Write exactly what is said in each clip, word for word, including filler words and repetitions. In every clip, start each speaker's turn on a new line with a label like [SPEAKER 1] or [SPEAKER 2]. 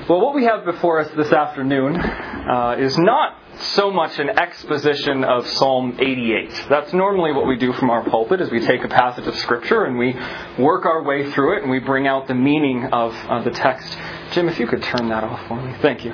[SPEAKER 1] Well, what we have before us this afternoon uh, is not so much an exposition of Psalm eighty-eight. That's normally what we do from our pulpit, is we take a passage of Scripture and we work our way through it and we bring out the meaning of uh, the text. Jim, if you could turn that off for me. Thank you.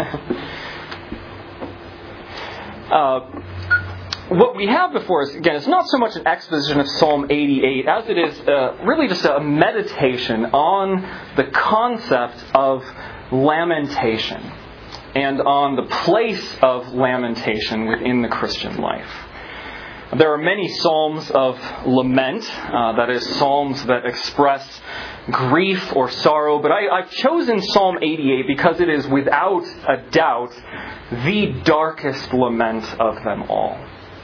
[SPEAKER 1] uh, what we have before us, again, is not so much an exposition of Psalm eighty-eight as it is uh, really just a meditation on the concept of lamentation and on the place of lamentation within the Christian life. There are many psalms of lament, uh, that is, psalms that express grief or sorrow, but I, I've chosen Psalm eighty-eight because it is without a doubt the darkest lament of them all.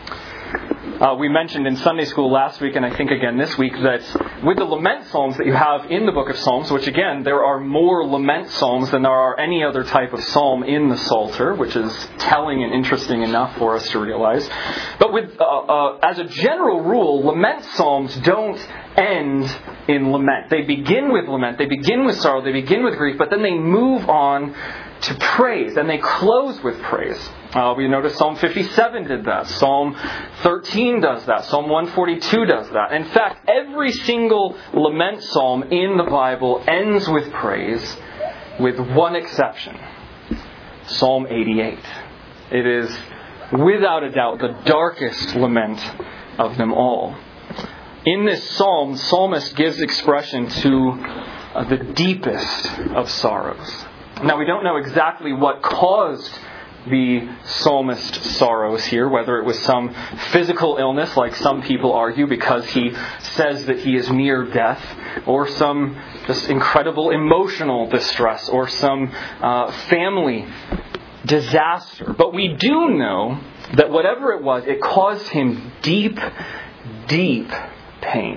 [SPEAKER 1] Uh, we mentioned in Sunday school last week, and I think again this week, that with the lament psalms that you have in the book of Psalms, which again, there are more lament psalms than there are any other type of psalm in the Psalter, which is telling and interesting enough for us to realize. But with, uh, uh, as a general rule, lament psalms don't end in lament. They begin with lament, they begin with sorrow, they begin with grief, but then they move on to praise, and they close with praise. Uh, we notice Psalm fifty-seven did that. Psalm thirteen does that. Psalm one forty-two does that. In fact, every single lament psalm in the Bible ends with praise, with one exception. Psalm eighty-eight. It is, without a doubt, the darkest lament of them all. In this psalm, the psalmist gives expression to uh, the deepest of sorrows. Now, we don't know exactly what caused the psalmist's sorrows here, whether it was some physical illness, like some people argue, because he says that he is near death, or some just incredible emotional distress, or some uh, family disaster. But we do know that whatever it was, it caused him deep, deep pain.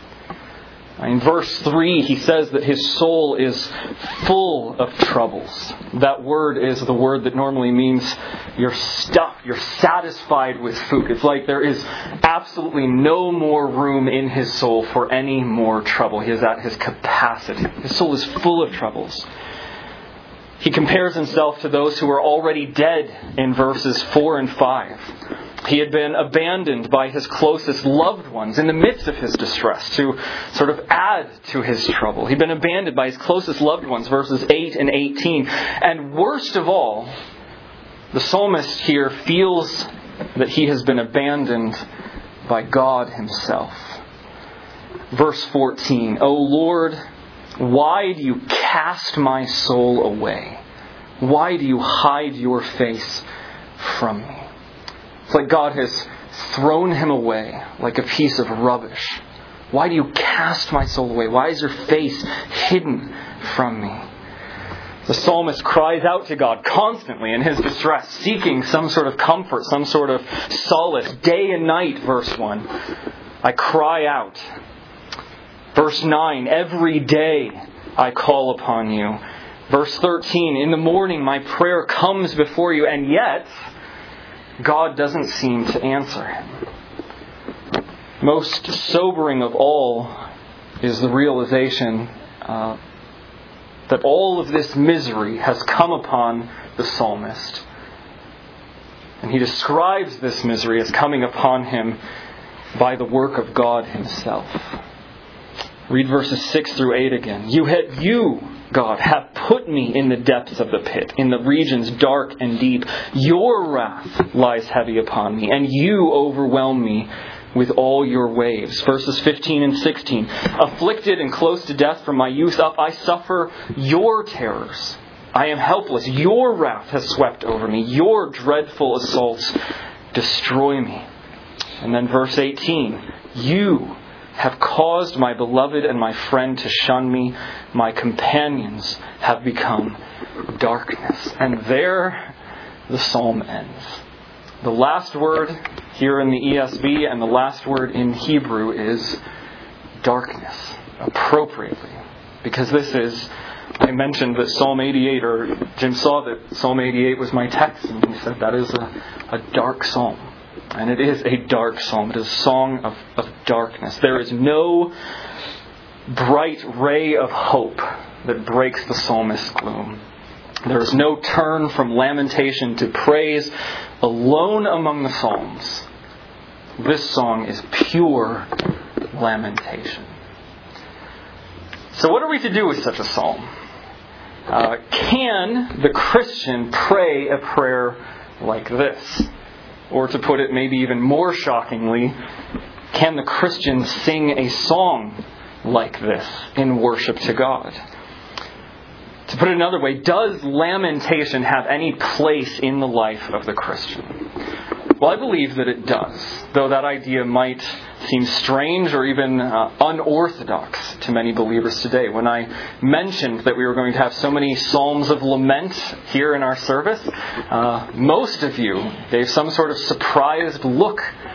[SPEAKER 1] In verse three, he says that his soul is full of troubles. That word is the word that normally means you're stuffed, you're satisfied with food. It's like there is absolutely no more room in his soul for any more trouble. He is at his capacity. His soul is full of troubles. He compares himself to those who are already dead in verses four and five. He had been abandoned by his closest loved ones in the midst of his distress to sort of add to his trouble. He'd been abandoned by his closest loved ones, verses eight and eighteen. And worst of all, the psalmist here feels that he has been abandoned by God himself. Verse fourteen, O Lord, why do you cast my soul away? Why do you hide your face from me? It's like God has thrown him away like a piece of rubbish. Why do you cast my soul away? Why is your face hidden from me? The psalmist cries out to God constantly in his distress, seeking some sort of comfort, some sort of solace. Day and night, verse one. I cry out. Verse nine, every day I call upon you. Verse thirteen, in the morning my prayer comes before you, and yet God doesn't seem to answer him. Most sobering of all is the realization uh, that all of this misery has come upon the psalmist. And he describes this misery as coming upon him by the work of God himself. Read verses six through eight again. You had you, God, have put me in the depths of the pit, in the regions dark and deep. Your wrath lies heavy upon me, and you overwhelm me with all your waves. Verses fifteen and sixteen. Afflicted and close to death from my youth up, I suffer your terrors. I am helpless. Your wrath has swept over me. Your dreadful assaults destroy me. And then verse eighteen. You have caused my beloved and my friend to shun me. My companions have become darkness. And there the psalm ends. The last word here in the E S V and the last word in Hebrew is darkness, appropriately. Because this is, I mentioned that Psalm eighty-eight, or Jim saw that Psalm eighty-eight was my text, and he said that is a, a dark psalm. And it is a dark psalm. It is a song of, of darkness. There is no bright ray of hope that breaks the psalmist's gloom. There is no turn from lamentation to praise. Alone among the Psalms, this song is pure lamentation. So what are we to do with such a psalm? Uh, can the Christian pray a prayer like this? Or to put it maybe even more shockingly, can the Christian sing a song like this in worship to God? To put it another way, does lamentation have any place in the life of the Christian? Well, I believe that it does, though that idea might seem strange or even uh, unorthodox to many believers today. When I mentioned that we were going to have so many psalms of lament here in our service, uh, most of you gave some sort of surprised look.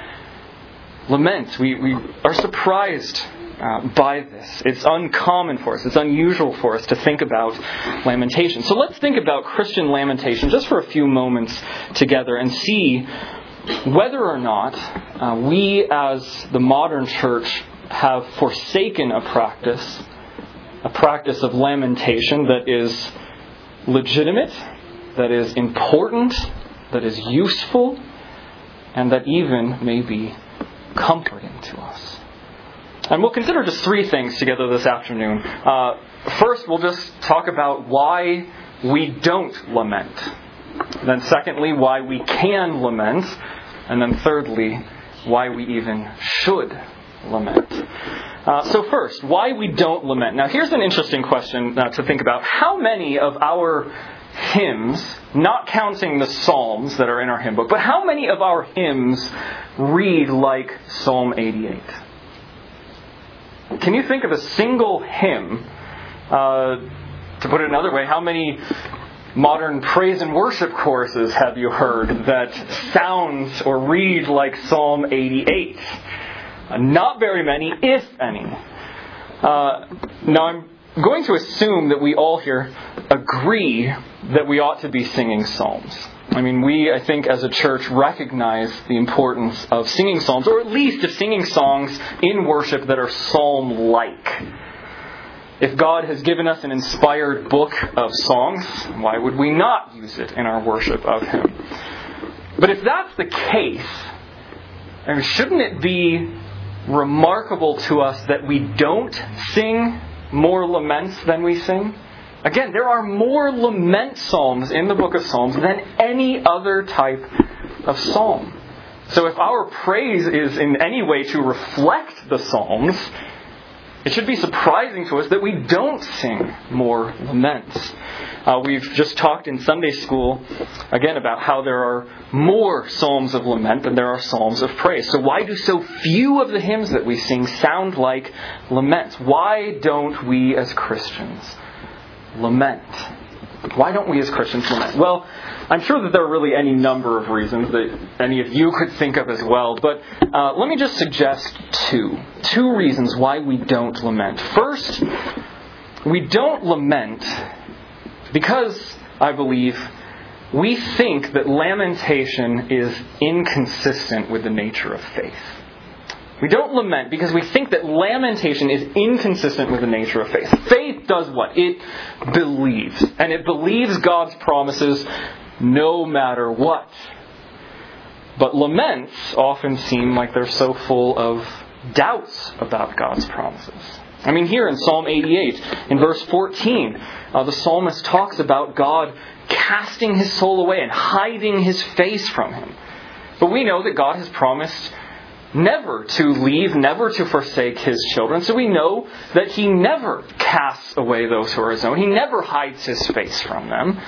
[SPEAKER 1] Lament. We, we are surprised uh, by this. It's uncommon for us. It's unusual for us to think about lamentation. So let's think about Christian lamentation just for a few moments together and see whether or not uh, we as the modern church have forsaken a practice, a practice of lamentation that is legitimate, that is important, that is useful, and that even may be comforting to us. And we'll consider just three things together this afternoon. Uh, first, we'll just talk about why we don't lament. Then secondly, why we can lament. And then thirdly, why we even should lament. Uh, so first, why we don't lament. Now here's an interesting question uh, to think about. How many of our hymns, not counting the psalms that are in our hymn book, but how many of our hymns read like Psalm eighty-eight? Can you think of a single hymn, uh, to put it another way, how many modern praise and worship choruses have you heard that sounds or read like Psalm eighty-eight? Uh, not very many, if any. Uh, now I'm going to assume that we all here agree that we ought to be singing psalms. I mean, we, I think, as a church, recognize the importance of singing psalms, or at least of singing songs in worship that are psalm-like. If God has given us an inspired book of songs, why would we not use it in our worship of Him? But if that's the case, I mean, shouldn't it be remarkable to us that we don't sing more laments than we sing? Again, there are more lament psalms in the book of Psalms than any other type of psalm. So if our praise is in any way to reflect the Psalms, it should be surprising to us that we don't sing more laments. Uh, we've just talked in Sunday school, again, about how there are more psalms of lament than there are psalms of praise. So why do so few of the hymns that we sing sound like laments? Why don't we as Christians lament? Why don't we as Christians lament? Well, I'm sure that there are really any number of reasons that any of you could think of as well, but uh, let me just suggest two. Two reasons why we don't lament. First, we don't lament because, I believe, we think that lamentation is inconsistent with the nature of faith. We don't lament because we think that lamentation is inconsistent with the nature of faith. Faith does what? It believes. And it believes God's promises no matter what. But laments often seem like they're so full of doubts about God's promises. I mean, here in Psalm eighty-eight, in verse fourteen, uh, the psalmist talks about God casting his soul away and hiding his face from him. But we know that God has promised never to leave, never to forsake His children. So we know that He never casts away those who are His own. He never hides His face from them.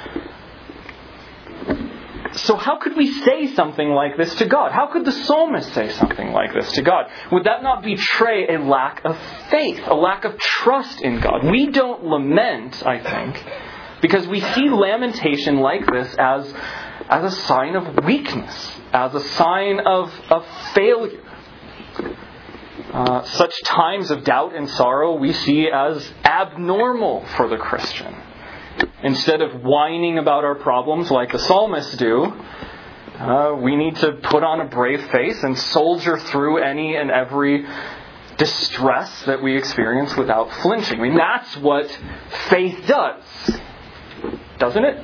[SPEAKER 1] So how could we say something like this to God? How could the psalmist say something like this to God? Would that not betray a lack of faith, a lack of trust in God? We don't lament, I think, because we see lamentation like this as, as a sign of weakness, as a sign of, of failure. Uh, such times of doubt and sorrow we see as abnormal for the Christian. Instead of whining about our problems like the psalmists do, uh, we need to put on a brave face and soldier through any and every distress that we experience without flinching. I mean, that's what faith does. doesn't it?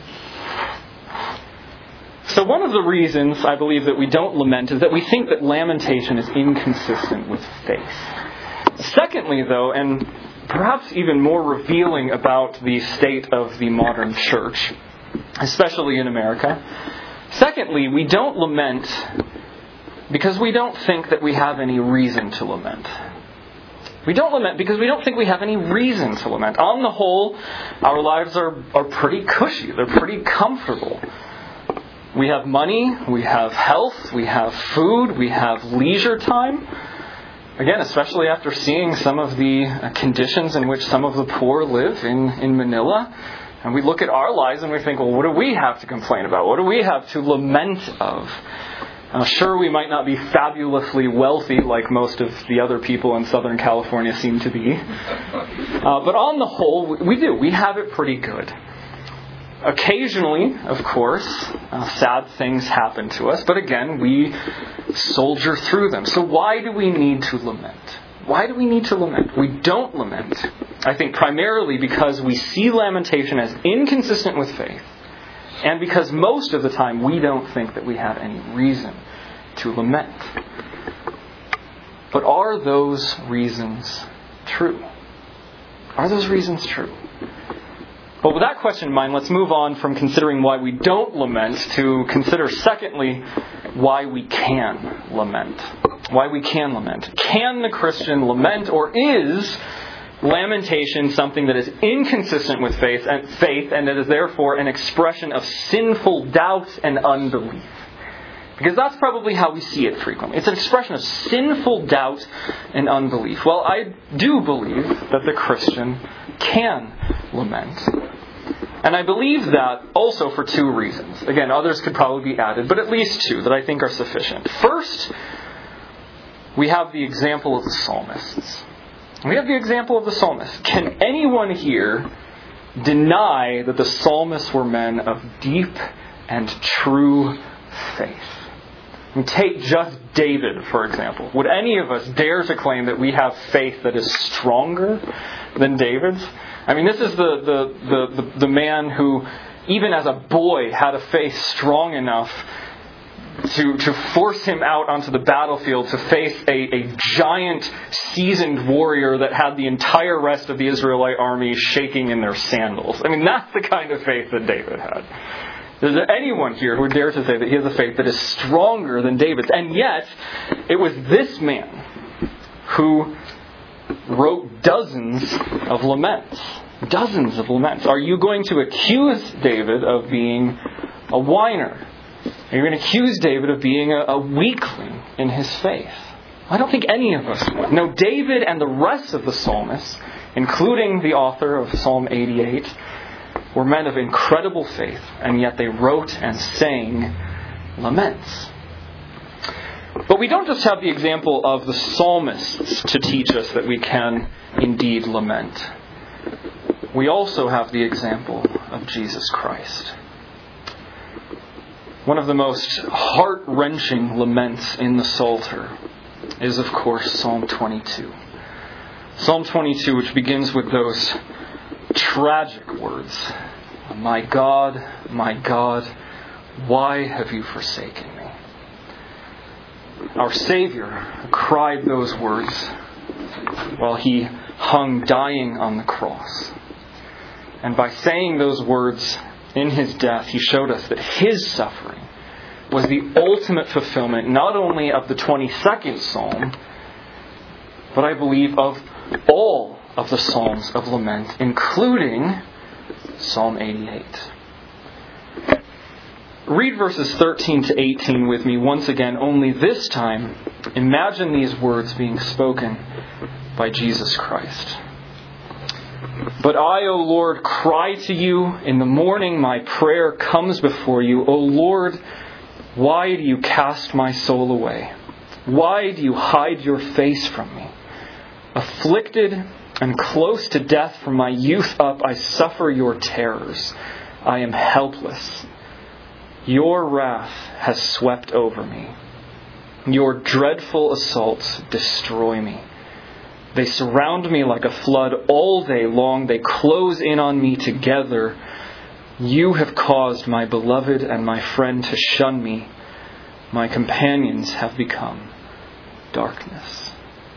[SPEAKER 1] So one of the reasons I believe that we don't lament is that we think that lamentation is inconsistent with faith. Secondly, though, and perhaps even more revealing about the state of the modern church, especially in America, secondly, we don't lament because we don't think that we have any reason to lament. We don't lament because we don't think we have any reason to lament. On the whole, our lives are, are pretty cushy. They're pretty comfortable. We have money, we have health, we have food, we have leisure time. Again, especially after seeing some of the conditions in which some of the poor live in, in Manila. And we look at our lives and we think, well, what do we have to complain about? What do we have to lament of? Uh, sure, we might not be fabulously wealthy like most of the other people in Southern California seem to be. Uh, but on the whole, we do. We have it pretty good. Occasionally, of course, uh, sad things happen to us. But again, we soldier through them. So why do we need to lament? Why do we need to lament? We don't lament, I think, primarily because we see lamentation as inconsistent with faith. And because most of the time we don't think that we have any reason to lament. But are those reasons true? Are those reasons true? Well, with that question in mind, let's move on from considering why we don't lament to consider, secondly, why we can lament. Why we can lament. Can the Christian lament, or is lamentation something that is inconsistent with faith and faith and that is therefore an expression of sinful doubt and unbelief? Because that's probably how we see it frequently. It's an expression of sinful doubt and unbelief. Well, I do believe that the Christian can lament. And I believe that also for two reasons. Again, others could probably be added, but at least two that I think are sufficient. First, we have the example of the psalmists. We have the example of the psalmists. Can anyone here deny that the psalmists were men of deep and true faith? And take just David, for example. Would any of us dare to claim that we have faith that is stronger than David's? I mean, this is the, the, the, the, the man who, even as a boy, had a faith strong enough to, to force him out onto the battlefield to face a, a giant, seasoned warrior that had the entire rest of the Israelite army shaking in their sandals. I mean, that's the kind of faith that David had. Is there anyone here who would dare to say that he has a faith that is stronger than David's? And yet, it was this man who wrote dozens of laments. Dozens of laments. Are you going to accuse David of being a whiner? Are you going to accuse David of being a, a weakling in his faith? I don't think any of us would. No, David and the rest of the psalmists, including the author of Psalm eighty-eight, were men of incredible faith, and yet they wrote and sang laments. But we don't just have the example of the psalmists to teach us that we can indeed lament. We also have the example of Jesus Christ. One of the most heart-wrenching laments in the Psalter is, of course, Psalm twenty-two. Psalm twenty-two, which begins with those tragic words, "My God, my God, why have you forsaken me?" Our Savior cried those words while He hung dying on the cross. And by saying those words in His death, He showed us that His suffering was the ultimate fulfillment not only of the twenty-second Psalm, but I believe of all of the Psalms of lament, including Psalm eighty-eight. Read verses thirteen to eighteen with me once again, only this time imagine these words being spoken by Jesus Christ. "But I, O Lord, cry to you. In the morning my prayer comes before you. O Lord, why do you cast my soul away? Why do you hide your face from me? Afflicted and close to death from my youth up, I suffer your terrors. I am helpless. Your wrath has swept over me. Your dreadful assaults destroy me. They surround me like a flood all day long. They close in on me together. You have caused my beloved and my friend to shun me. My companions have become darkness.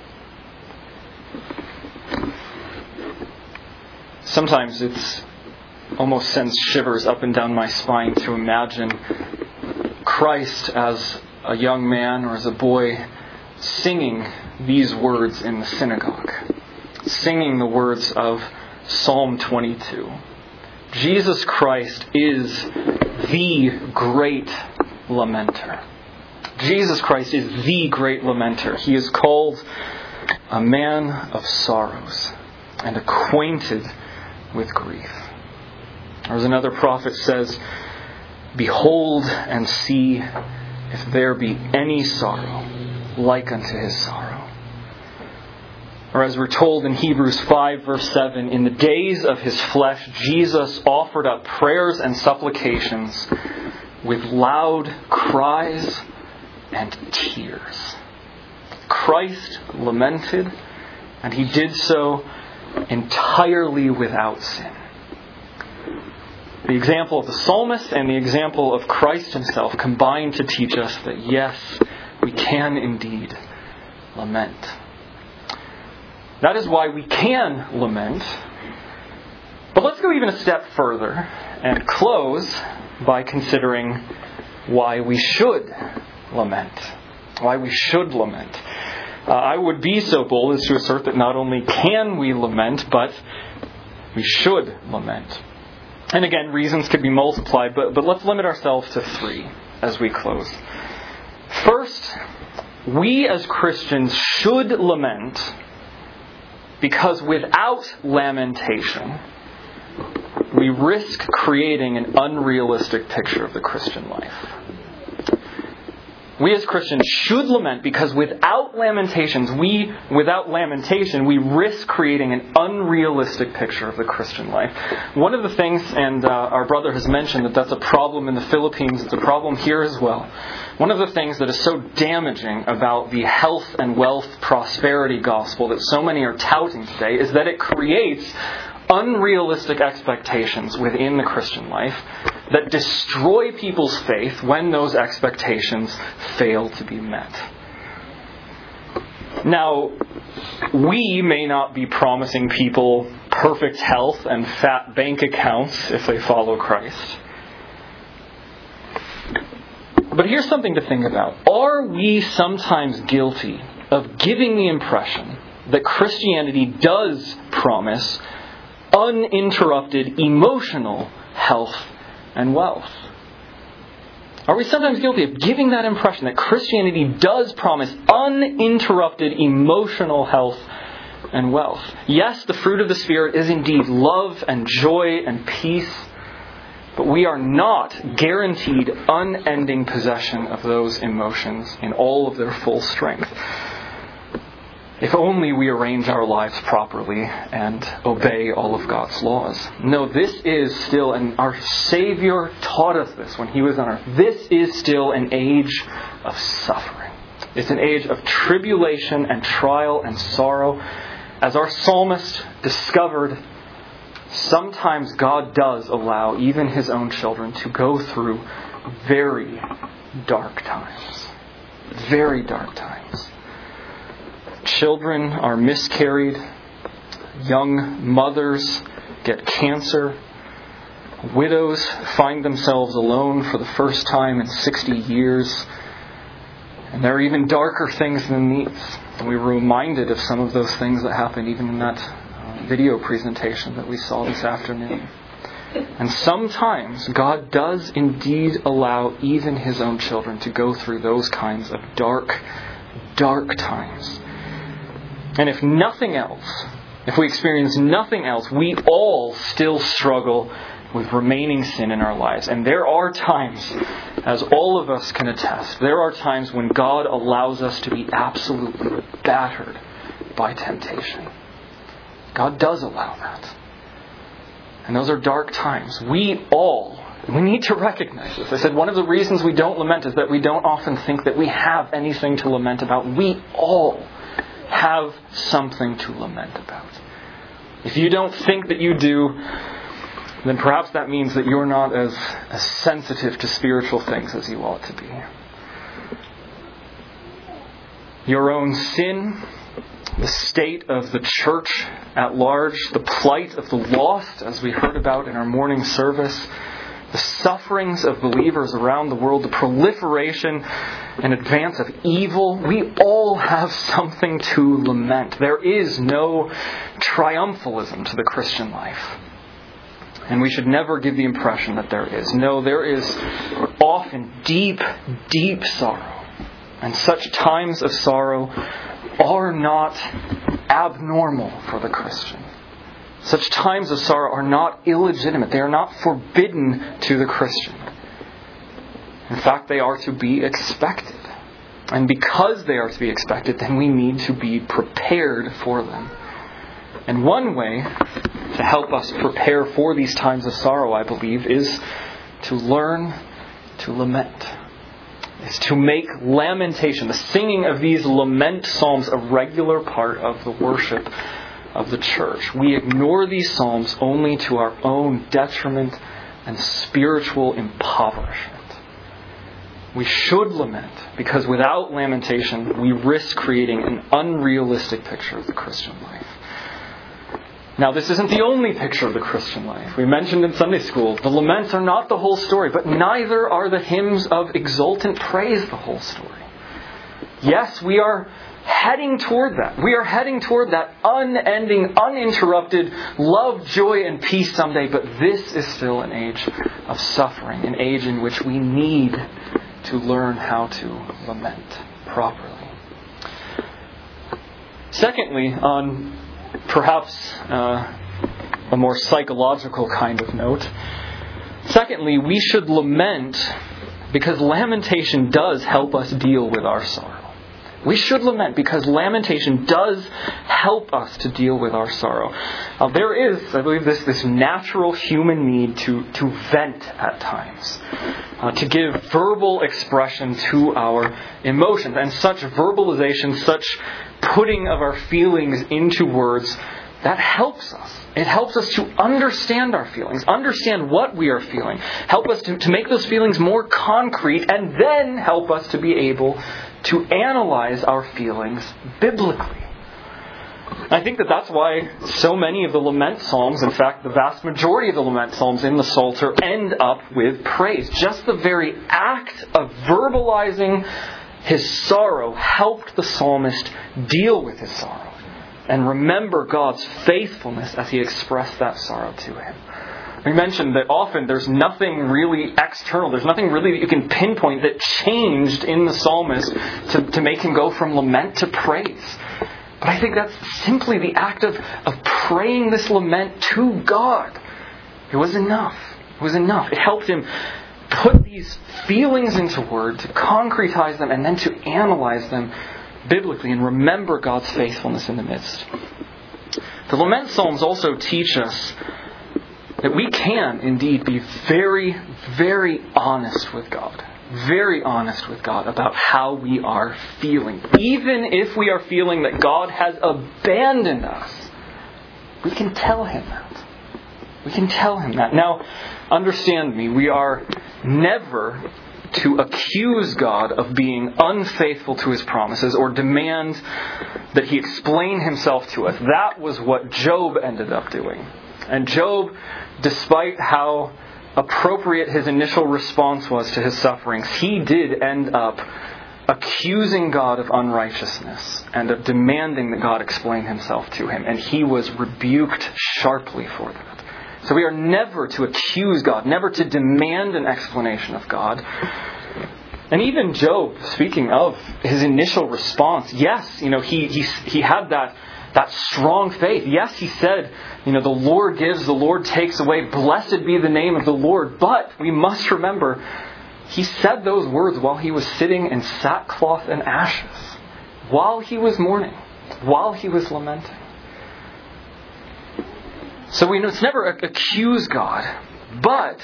[SPEAKER 1] Sometimes it's almost sends shivers up and down my spine to imagine Christ as a young man or as a boy singing these words in the synagogue, singing the words of Psalm twenty-two. Jesus Christ is the great lamenter. Jesus Christ is the great lamenter. He is called a man of sorrows and acquainted with grief. Or as another prophet says, behold and see if there be any sorrow like unto his sorrow. Or as we're told in Hebrews five verse seven, in the days of his flesh, Jesus offered up prayers and supplications with loud cries and tears. Christ lamented, and he did so entirely without sin. The example of the psalmist and the example of Christ himself combine to teach us that yes, we can indeed lament. That is why we can lament. But let's go even a step further and close by considering why we should lament. Why we should lament. Uh, I would be so bold as to assert that not only can we lament, but we should lament. And again, reasons could be multiplied, but, but let's limit ourselves to three as we close. First, we as Christians should lament because without lamentation, we risk creating an unrealistic picture of the Christian life. We as Christians should lament because without lamentations, we, without lamentation, we risk creating an unrealistic picture of the Christian life. One of the things, and uh, our brother has mentioned that that's a problem in the Philippines, it's a problem here as well. One of the things that is so damaging about the health and wealth prosperity gospel that so many are touting today is that it creates unrealistic expectations within the Christian life that destroy people's faith when those expectations fail to be met. Now, we may not be promising people perfect health and fat bank accounts if they follow Christ. But here's something to think about. Are we sometimes guilty of giving the impression that Christianity does promise uninterrupted emotional health and wealth? Are we sometimes guilty of giving that impression that Christianity does promise uninterrupted emotional health and wealth? Yes, the fruit of the Spirit is indeed love and joy and peace, but we are not guaranteed unending possession of those emotions in all of their full strength. If only we arrange our lives properly and obey all of God's laws. No, this is still, and our Savior taught us this when He was on earth, this is still an age of suffering. It's an age of tribulation and trial and sorrow. As our psalmist discovered, sometimes God does allow even His own children to go through very dark times. Very dark times. Children are miscarried. Young mothers get cancer. Widows find themselves alone for the first time in sixty years. And there are even darker things than these. And we were reminded of some of those things that happened even in that uh, video presentation that we saw this afternoon. And sometimes God does indeed allow even His own children to go through those kinds of dark, dark times. And if nothing else, if we experience nothing else, we all still struggle with remaining sin in our lives. And there are times, as all of us can attest, there are times when God allows us to be absolutely battered by temptation. God does allow that. And those are dark times. We all, we need to recognize this. I said one of the reasons we don't lament is that we don't often think that we have anything to lament about. We all have something to lament about. If you don't think that you do, then perhaps that means that you're not as, as sensitive to spiritual things as you ought to be. Your own sin, the state of the church at large, the plight of the lost, as we heard about in our morning service, the sufferings of believers around the world, the proliferation and advance of evil, we all have something to lament. There is no triumphalism to the Christian life. And we should never give the impression that there is. No, there is often deep, deep sorrow. And such times of sorrow are not abnormal for the Christian. Such times of sorrow are not illegitimate. They are not forbidden to the Christian. In fact, they are to be expected. And because they are to be expected, then we need to be prepared for them. And one way to help us prepare for these times of sorrow, I believe, is to learn to lament. Is to make lamentation, the singing of these lament psalms, a regular part of the worship of the church. We ignore these psalms only to our own detriment and spiritual impoverishment. We should lament, because without lamentation, we risk creating an unrealistic picture of the Christian life. Now, this isn't the only picture of the Christian life. We mentioned in Sunday school, the laments are not the whole story, but neither are the hymns of exultant praise the whole story. Yes, we are heading toward that. We are heading toward that unending, uninterrupted love, joy, and peace someday, but this is still an age of suffering, an age in which we need to learn how to lament properly. Secondly, on perhaps uh, a more psychological kind of note. Secondly, we should lament because lamentation does help us deal with our sorrow. We should lament because lamentation does help us to deal with our sorrow. Uh, there is, I believe, this, this natural human need to, to vent at times, uh, to give verbal expression to our emotions. And such verbalization, such putting of our feelings into words, that helps us. It helps us to understand our feelings, understand what we are feeling, help us to, to make those feelings more concrete, and then help us to be able to analyze our feelings biblically. I think that that's why so many of the lament psalms, in fact, the vast majority of the lament psalms in the Psalter, end up with praise. Just the very act of verbalizing his sorrow helped the psalmist deal with his sorrow and remember God's faithfulness as he expressed that sorrow to him. We mentioned that often there's nothing really external, there's nothing really that you can pinpoint that changed in the psalmist to, to make him go from lament to praise. But I think that's simply the act of, of praying this lament to God. It was enough. It was enough. It helped him put these feelings into word, to concretize them, and then to analyze them biblically and remember God's faithfulness in the midst. The lament psalms also teach us that we can indeed be very, very honest with God. Very honest with God about how we are feeling. Even if we are feeling that God has abandoned us, we can tell Him that. We can tell Him that. Now, understand me, we are never to accuse God of being unfaithful to His promises or demand that He explain Himself to us. That was what Job ended up doing. And Job, despite how appropriate his initial response was to his sufferings, he did end up accusing God of unrighteousness and of demanding that God explain Himself to him. And he was rebuked sharply for that. So we are never to accuse God, never to demand an explanation of God. And even Job, speaking of his initial response, yes, you know, he he he had that that strong faith. Yes, he said, you know, the Lord gives, the Lord takes away. Blessed be the name of the Lord. But we must remember, he said those words while he was sitting in sackcloth and ashes, while he was mourning, while he was lamenting. So we must never accuse God, but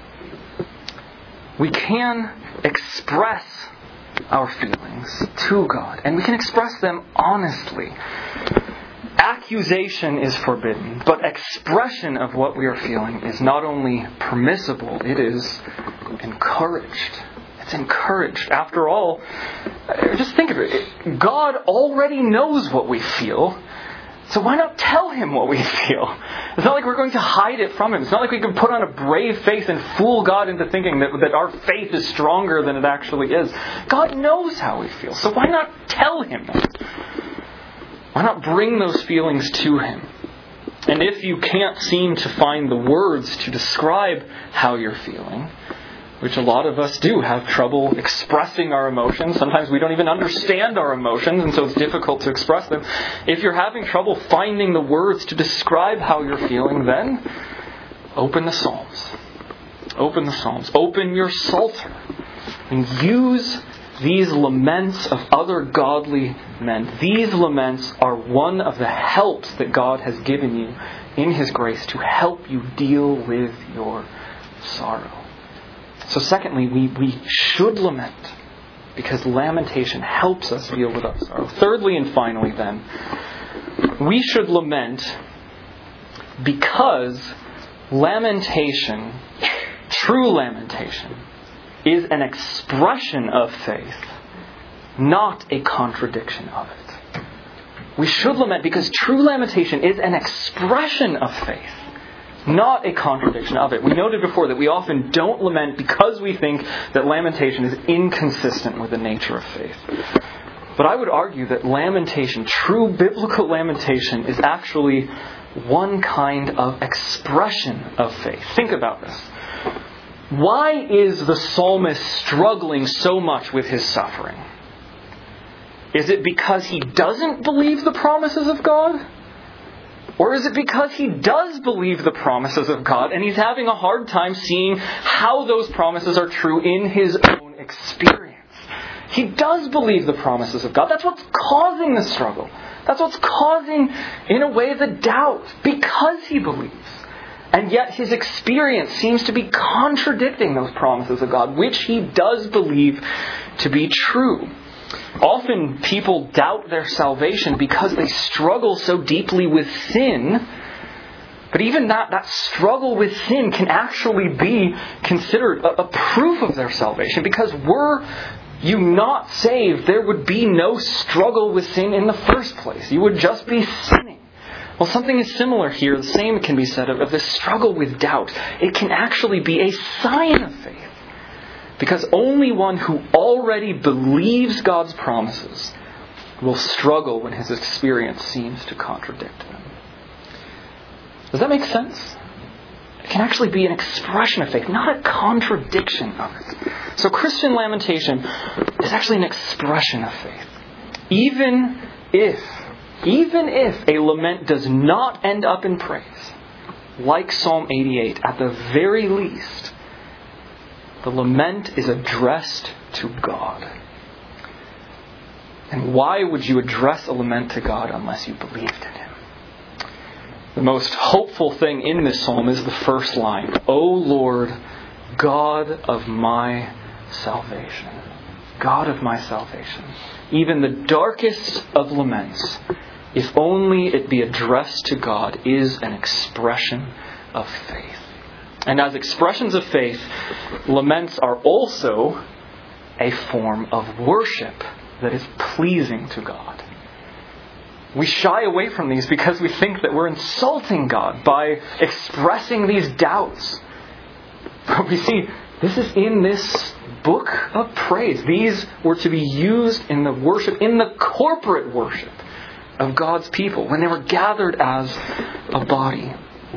[SPEAKER 1] we can express our feelings to God, and we can express them honestly. accusation is forbidden, but expression of what we are feeling is not only permissible, it is encouraged. It's encouraged. After all, just think of it. God already knows what we feel. So why not tell Him what we feel? It's not like we're going to hide it from Him. It's not like we can put on a brave face and fool God into thinking that, that our faith is stronger than it actually is. God knows how we feel. So why not tell Him that? Why not bring those feelings to Him? And if you can't seem to find the words to describe how you're feeling, which a lot of us do have trouble expressing our emotions. Sometimes we don't even understand our emotions, and so it's difficult to express them. If you're having trouble finding the words to describe how you're feeling, then open the Psalms. Open the Psalms. Open your Psalter. And use these laments of other godly men. These laments are one of the helps that God has given you in His grace to help you deal with your sorrow. So secondly, we, we should lament because lamentation helps us deal with our sorrow. Thirdly and finally then, we should lament because lamentation, true lamentation, is an expression of faith, not a contradiction of it. We should lament because true lamentation is an expression of faith, not a contradiction of it. We noted before that we often don't lament because we think that lamentation is inconsistent with the nature of faith. But I would argue that lamentation, true biblical lamentation, is actually one kind of expression of faith. Think about this. Why is the psalmist struggling so much with his suffering? Is it because he doesn't believe the promises of God? Or is it because he does believe the promises of God and he's having a hard time seeing how those promises are true in his own experience? He does believe the promises of God. That's what's causing the struggle. That's what's causing, in a way, the doubt, because he believes. And yet his experience seems to be contradicting those promises of God, which he does believe to be true. Often people doubt their salvation because they struggle so deeply with sin. But even that, that struggle with sin can actually be considered a, a proof of their salvation. Because were you not saved, there would be no struggle with sin in the first place. You would just be sinning. Well, something is similar here. The same can be said of, of this struggle with doubt. It can actually be a sign of faith. Because only one who already believes God's promises will struggle when his experience seems to contradict them. Does that make sense? It can actually be an expression of faith, not a contradiction of it. So Christian lamentation is actually an expression of faith. Even if, even if a lament does not end up in praise, like Psalm eighty-eight, at the very least, the lament is addressed to God. And why would you address a lament to God unless you believed in Him? The most hopeful thing in this psalm is the first line. O Lord, God of my salvation. God of my salvation. Even the darkest of laments, if only it be addressed to God, is an expression of faith. And as expressions of faith, laments are also a form of worship that is pleasing to God. We shy away from these because we think that we're insulting God by expressing these doubts. But we see, this is in this book of praise. These were to be used in the worship, in the corporate worship of God's people when they were gathered as a body.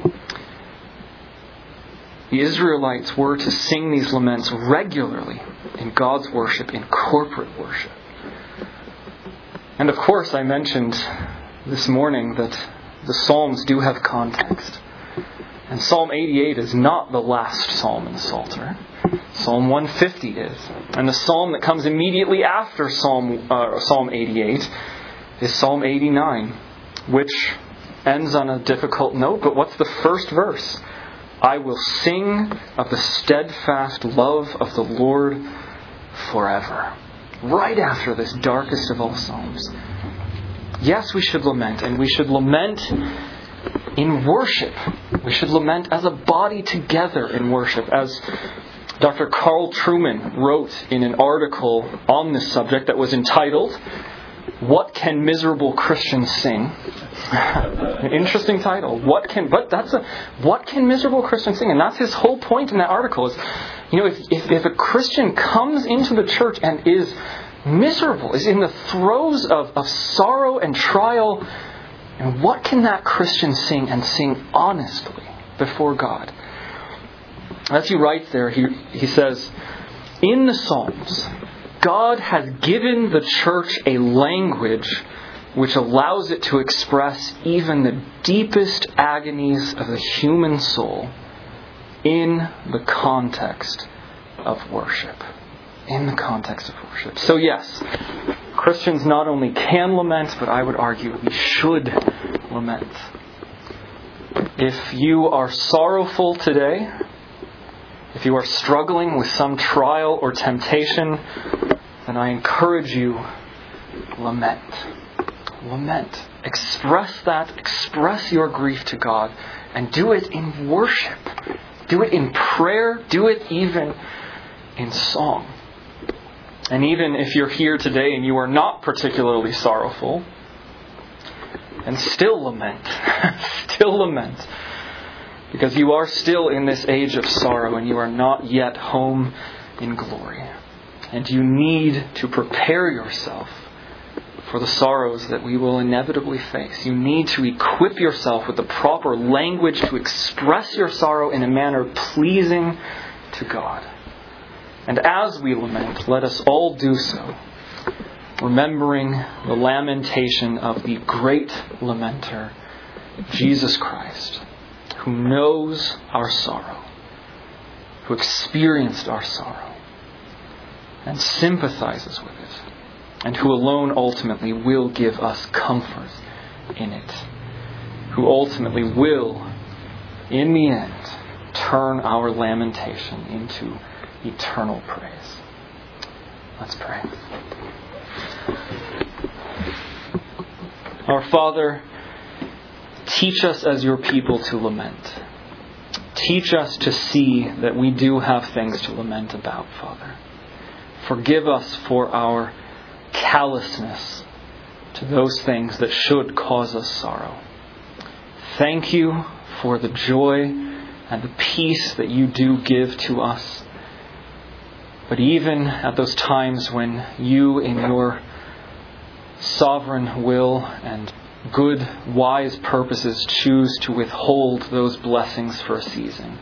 [SPEAKER 1] The Israelites were to sing these laments regularly in God's worship, in corporate worship. And of course, I mentioned this morning that the Psalms do have context. And Psalm eighty-eight is not the last psalm in the Psalter. Psalm one fifty is. And the psalm that comes immediately after Psalm, uh, Psalm eighty-eight is Psalm eighty-nine, which ends on a difficult note. But what's the first verse? I will sing of the steadfast love of the Lord forever. Right after this darkest of all psalms. yes, we should lament, and we should lament in worship. We should lament as a body together in worship. As Doctor Carl Trueman wrote in an article on this subject that was entitled, "What Can Miserable Christians Sing?" An interesting title. What can but that's a what can miserable Christians sing? And that's his whole point in that article is, you know, if, if, if a Christian comes into the church and is miserable, is in the throes of, of sorrow and trial, and what can that Christian sing and sing honestly before God? As he writes there, he, he says, in the Psalms, God has given the church a language which allows it to express even the deepest agonies of the human soul in the context of worship. In the context of worship. So yes, Christians not only can lament, but I would argue we should lament. If you are sorrowful today, if you are struggling with some trial or temptation, then I encourage you, lament. Lament. Express that. Express your grief to God. And do it in worship. Do it in prayer. Do it even in song. And even if you're here today and you are not particularly sorrowful, and still lament. Still lament. Because you are still in this age of sorrow and you are not yet home in glory. And you need to prepare yourself for the sorrows that we will inevitably face. You need to equip yourself with the proper language to express your sorrow in a manner pleasing to God. And as we lament, let us all do so, remembering the lamentation of the great lamenter, Jesus Christ, who knows our sorrow, who experienced our sorrow, and sympathizes with it, and who alone ultimately will give us comfort in it, who ultimately will, in the end, turn our lamentation into eternal praise. Let's pray. Our Father, teach us as your people to lament. Teach us to see that we do have things to lament about, Father. Forgive us for our callousness to those things that should cause us sorrow. Thank you for the joy and the peace that you do give to us. But even at those times when you, in your sovereign will and good, wise purposes, choose to withhold those blessings for a season,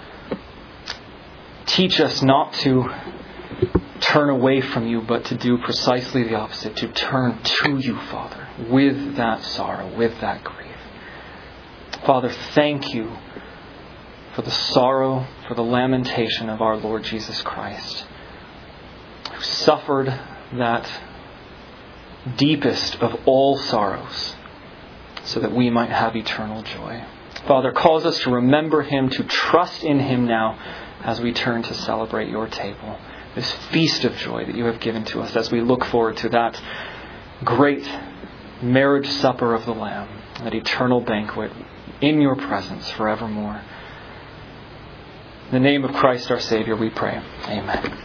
[SPEAKER 1] teach us not to turn away from you, but to do precisely the opposite, to turn to you, Father, with that sorrow, with that grief. Father, thank you for the sorrow, for the lamentation of our Lord Jesus Christ, who suffered that deepest of all sorrows so that we might have eternal joy. Father, cause us to remember him, to trust in him now as we turn to celebrate your table, this feast of joy that you have given to us as we look forward to that great marriage supper of the Lamb, that eternal banquet in your presence forevermore. In the name of Christ our Savior we pray. Amen.